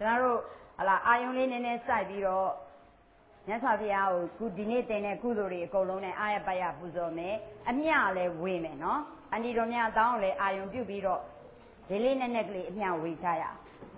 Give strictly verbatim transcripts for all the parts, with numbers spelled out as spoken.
ကျွန်တော်တို့ဟလာအာယုံလေးနည်းနည်းစိုက်ပြီးတော့မြတ်စွာဘုရားကိုကုဒီနေ့တင်တဲ့ကုသိုလ်တွေအကုန်လုံးနဲ့အာရပယပူဇော်မယ်အမျှလည်းဝေမယ်နော်အန္တိတော်များတောင်းလည်းအာယုံပြုတ်ပြီးတော့ဒီလေးနဲ့နဲ့ကလေးအမျှဝေချရ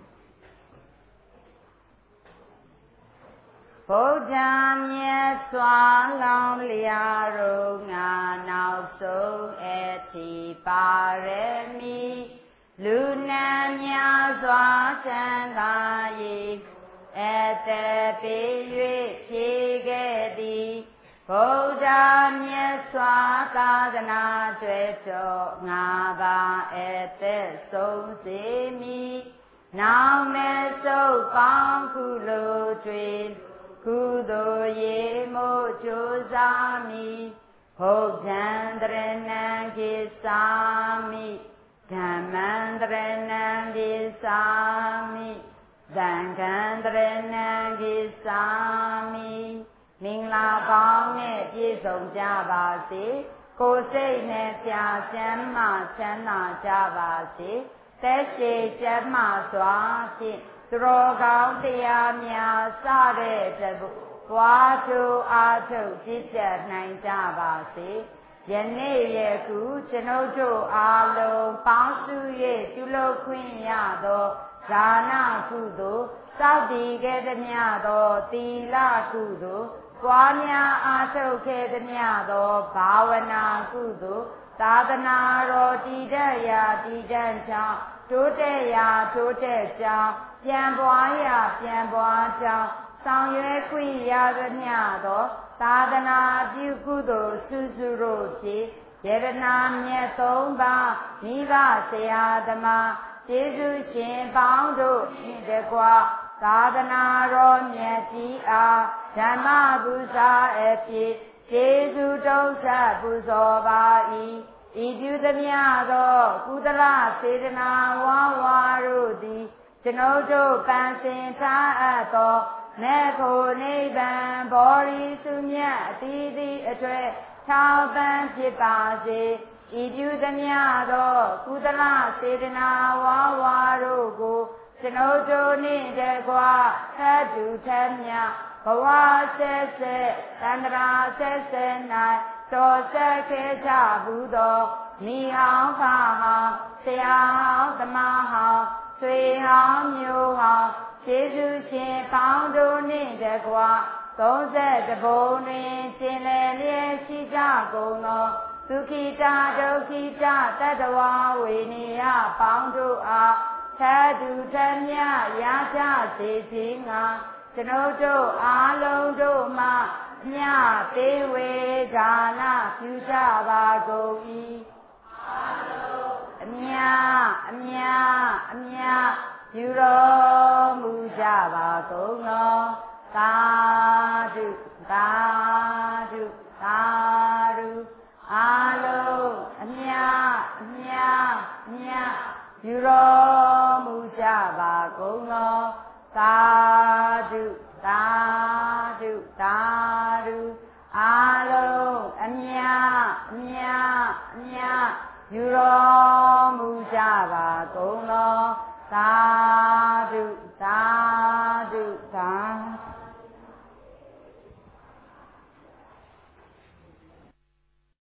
ဗုဒ္ဓမြတ်စွာလောင်းလျာရုံငါနောက်ဆုံးအထိပါရမီလူနာများစွာချမ်းသာ၏အတပေ၍ဖြေခဲ့သည်ဗုဒ္ဓမြတ်စွာသာသနာတွေ့တော်ငါပါအသက်ဆုံးစေမည်နောင်မဲ့စုပ်ပေါင်းခုလိုတွေကုသိုလ်ရေမို့ကြိုးစားမည်ဘုဒ္ဓံတရဏံကိသာမိဓမ္မံတရဏံကိသာမိသံဃံတရဏံကိသာမိမင်္ဂလာပေါင်းနဲ့ပြည့်စုံကြပါစေကိုယ်စိတ်နဲ့ဖြာချမ်းမှချမ်းသာကြပါစေသက်ရှိကျမ်းမှစွာဖြင့်သူတော်ကောင်းတရားများစတဲ့တဘွားတို့အားထုတ်ကြည်ကြနိုင်ကြပါစေယနေ့ယခုကျွန်ုပ်တို့အားလုံးပေါင်းစု၍ပြုလုပ်ခွင့်ရသောဒါနကုသိုလ်စောင့်တည်ခဲ့သမျှသောသီလကုသိုလ်ပွားများအားထုတ်ခဲ့သမျှသောဘာဝနာကုသိုလ်သာသနာတော်တည်တတ်ရာတည်တတ်ကြောင်းတိုးတက်ရာတိုးတက်ကြောင်းပြန်ပွားရာပြန်ပွားကြောင်းဆောင်ရွက်ခွင့်ရသမျှသောသာသနာပြုကုသိုလ်စုစုတို့ဖြင့်ယရနာမြတ်သုံးပါးမိဘဆရာသမားကျေးဇူးရှင်ပေါင်းတို့နှင့်တကွသာသနာတော်မြတ်ကြီးအားဓမ္မပူဇာအဖြစ်ကျေးဇူးတုံးဆက်ပူဇော်ပါ၏ဤပြုသမျှသောကုသလစေတနာဝါဝါတို့သည်ကျွန်ုပ်တို့ပန်းစင်ထားအပ်သောမေဖို့နိဗ္ဗာန်ဘောရီစုမြတ်အသီးသီးအတွေ့ထောက်ပံ့ဖြစ်ပါစေဤပြုသမျှသောကုသလစေတနာဝါဝါတို့ကိုကျွန်ုပ်တို့နှင့်တကွထပ်တူထပ်မြဘဝဆက်ဆက်တန္တရာဆက်ဆက်၌တော်ဆက်ခဲ့ကြဘူးသောမိဟောင်းဖဟောင်းဆရာဟောင်းသမားဟောင်းဆွေဟောင်းမျိုးဟောင်းကျေးဇူးရှင်ပေါင်းတို့နှင့်တကွသုံးဆက်တဘုံတွင်ကျင်လည်လျက်ရှိကြကုန်သောဒုက္ခိတာဒုက္ခိတာတတ္တဝါဝေနေယပေါင်းတို့အားထတူထမြရကြစေခြင်းငါကျွန်ုပ်တို့အားလုံးတို့မှမြသေးဝေဒါနပြုကြပါကုန်၏အားလုံးအမြအမြအမြပြုတော်မူကြပါကုန်သောသာဓုသာဓုသာဓုအားလုံးအမြအမြအမြပြုတော်မူကြပါကုန်သောသာဓုသာဓုသာဓုအားလုံးအမြအမြအမြပြုတော်မူကြပါကုန်သောသာဓု